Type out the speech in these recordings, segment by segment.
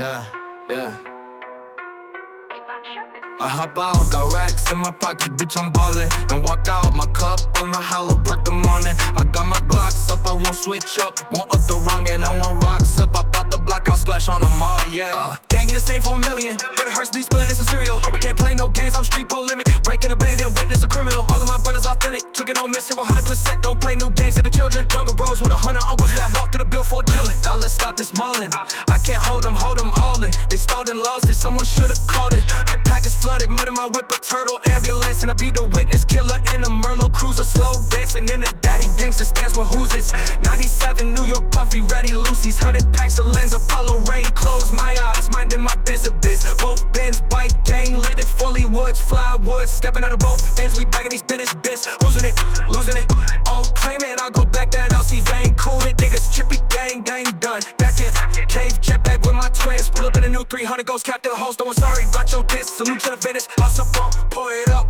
Yeah, yeah. I hop out, got racks in my pocket, bitch, I'm ballin'. And walk out, my cup on the hollow, break the morning. I got my blocks up, I won't switch up. Won't up the wrong and I want rocks up. I bought the block, I'll splash on them all, yeah. Gang in the same for a million, but it hurts me spilling, it's a cereal. We can't play no games, I'm street pole limit. Breaking a band and witness a criminal. All of my brothers authentic, took it on missing 100%. Don't play new games to the children. Jungle bros with 100 uncles that walk to the bill for killing. Now let's stop this mauling. I can't hold them all in. They stalled and lost it, someone should've called it. The pack is flooded, mud in my whip, a turtle ambulance. And I be the witness killer in a Merlot cruiser. Slow dancing in the daddy gangster stands for who's it. 97 New York puffy, ready Lucy's 100 packs of lens, Apollo rain. Close my eyes, minding my business. Both bins, bike gang, lit it, fully woods, fly woods. Stepping out of both ends, we bagging these business bits. Losing it, all claiming I'll go back that LC vein. Cool it, niggas, chippy gang done. Back in, cave, jet back with my twins. Pull up in a new 300, ghost cap to the host. Don't sorry about your diss, salute to the Venice. House up, pour it up.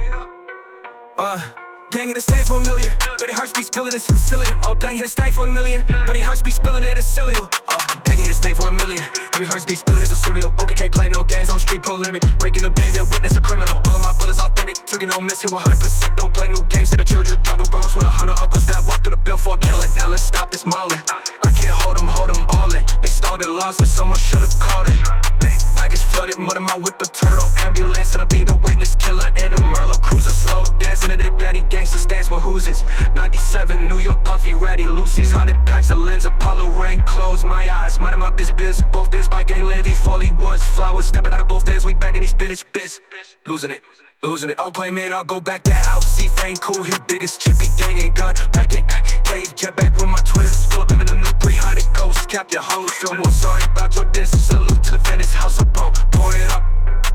Gang in the state for a million, but it hurts be spilling it Sicilian. Oh, dang, in the state for a million, but it hurts be spilling it Sicilian. Gang in the state for a million, but it hurts be spilling it cereal. Okay, can't play no games on street pole limit. Breaking the band and witness a criminal. All of my brothers authentic, took it on missing 100%. Don't play new games to the children. Jungle bros with 100 uncles that walk to the bill for killing. Now let's stop this mauling. I can't hold them all in. They started lost, but someone should've called it. I get flooded, mud in my whip, a turtle ambulance. And I be the witness killer in a Merlot cruiser. Slow dancing in the daddy gangster stands for who's it. 97 New York puffy, ready Lucy's 100 packs of lens, Apollo rain. Close my eyes, minding my biz. Both ends by gang levy, folly woods, flowers. Stepping out of both ends, we back in these bitch. Losing it, I'll play man, I'll go back that house. See fame cool, his biggest chippy gang ain't gun. Back in, cave, jet back with my twins. Pull up in the new 300 ghost, cap your hoes. Feel more sorry about your diss. Salute to the Venice, house up, pour it up.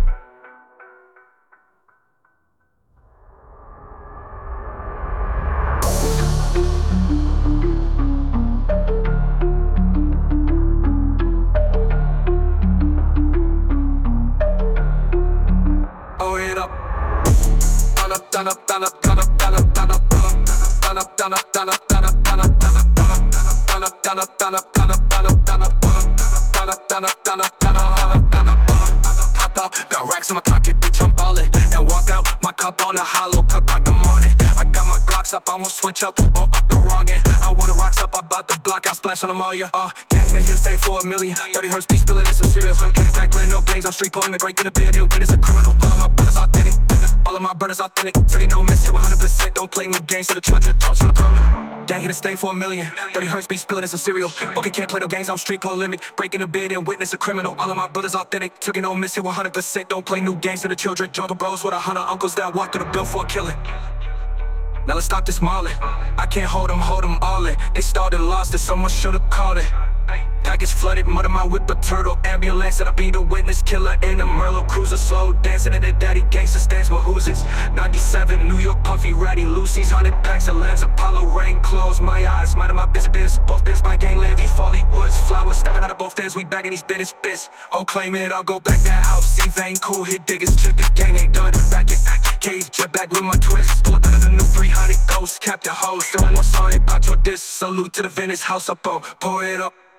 Got racks in my pocket, bitch, I'm ballin'. And walk out, my cup on the hollow, cup like the morning. I got my Glocks up, I won't switch up, or up the wrong end. I want the rocks up, I bought the block, I'll splash on them all, yeah. Gang in here, stay for a million. 30 hertz, be spillin', it's a serious. Can't back, playing no games, I'm street pulling the break in the bed. When it's a criminal, all of my brothers authentic. All of my brothers authentic, 30 no miss, hit 100%. Don't play new games to the children, talks from the permanent. Gang here to stay for a million. 30 hertz, be spillin', it's a cereal. Okay, can't play no games, I'm street pole limit. Breaking the bid and witness a criminal. All of my brothers authentic, took it no miss, hit 100%. Don't play new games to the children. Jungle bros with 100 uncles that walk to the bill for killing. Now let's stop this mauling. I can't hold them all in. They stalled and lost it, someone should've called it. Pack is flooded, mud in my whip, a turtle ambulance. And I be the witness killer in a Merlot cruiser. Slow dancing in the daddy gangster stands for who's it. 97 New York puffy, ready Lucy's 100 packs of lens, Apollo rain. Close my eyes, minding my business. Both ends by gang levy, folly woods, flowers. Stepping out of both ends, we bagging these business bits. Oh, claim it, I'll go back that house. See vein cool, hit diggers, chip the gang ain't done. Back in, cave, jet back with my twist. Pull up in the new 300 ghost, cap the hoes. Don't want sorry about your diss. Salute to the Venice, house up, pour it up.